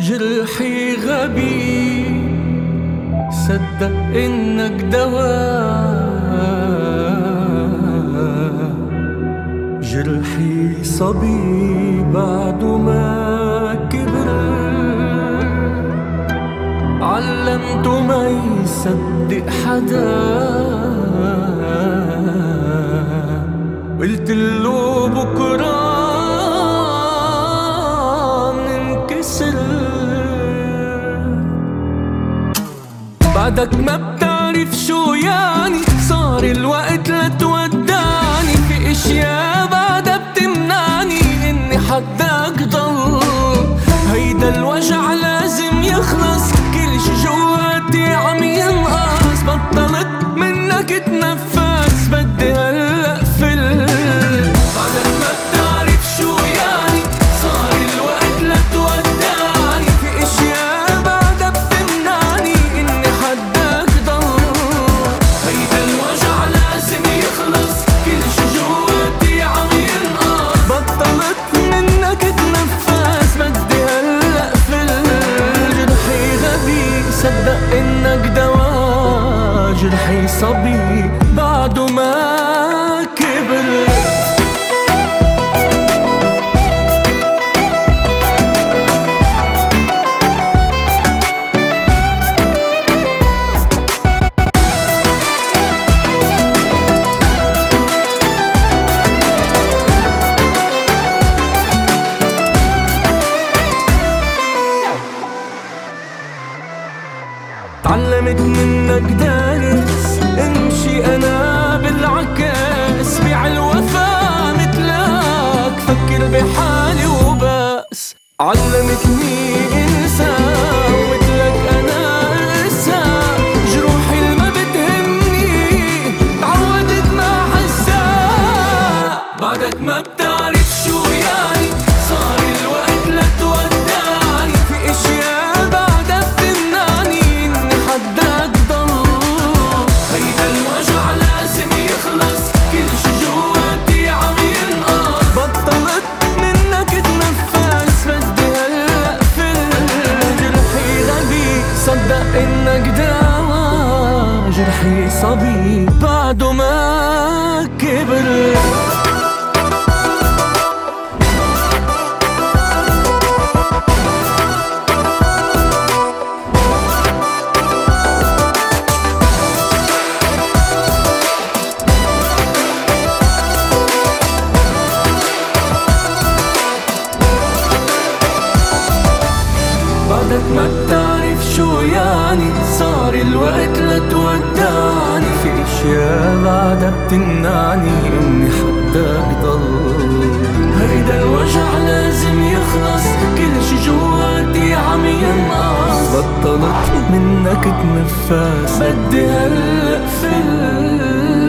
جرحي غبي صدق إنك دواء، جرحي صبي بعد ما كبر، علمته ما يصدق حدا، قلتله بكرة مننكسر. بعدك ما بتعرف شو يعني صار الوقت لتودعني، في اشياء بعدها بتمنعني اني حدك ضل. هيدا الوجع لازم يخلص، كل شي جواتي عم ينقص، بطلت منك اتنفس بدي هلأ فل. بعدك ما بتعرف شو يعني صار الوقت لتودعني، في اشياء بعدها بتمنعني اني حدك ضل. هيدا الوجع لازم يخلص، كل شي جواتي عم ينقص، بطلت منك اتنفس بدي هلأ فل. جرحي غبي صدق انك دواء، جرحي صبي بعده ما كبر. تعلمت منك دارس، امشي انا بالعكس، بيع الوفا مثلك فكر بحالي وبس. علمتني انسى ومثلك انا انسى، جروحي اللي ما بتهمني تعودت ما حسا. بعدك ما بتعرف شو يعني صار الوقت لتودعني، في اشياء بعدها بتمنعني اني حدك ضل. هيدا الوجع لازم يخلص، كل شي جواتي عم ينقص، بطلت منك اتنفس بدي هلأ فل. جرحي غبي صدق انك دواء، جرحي صبي بعده ما كبر. بعدك ما بتعرف شو يعني صار الوقت لتودعني، في اشياء بعدها بتمنعني اني حدك ضل. هيدا الوجع لازم يخلص، كل شي جواتي عم ينقص، بطلت منك اتنفس بدي هلأ فل.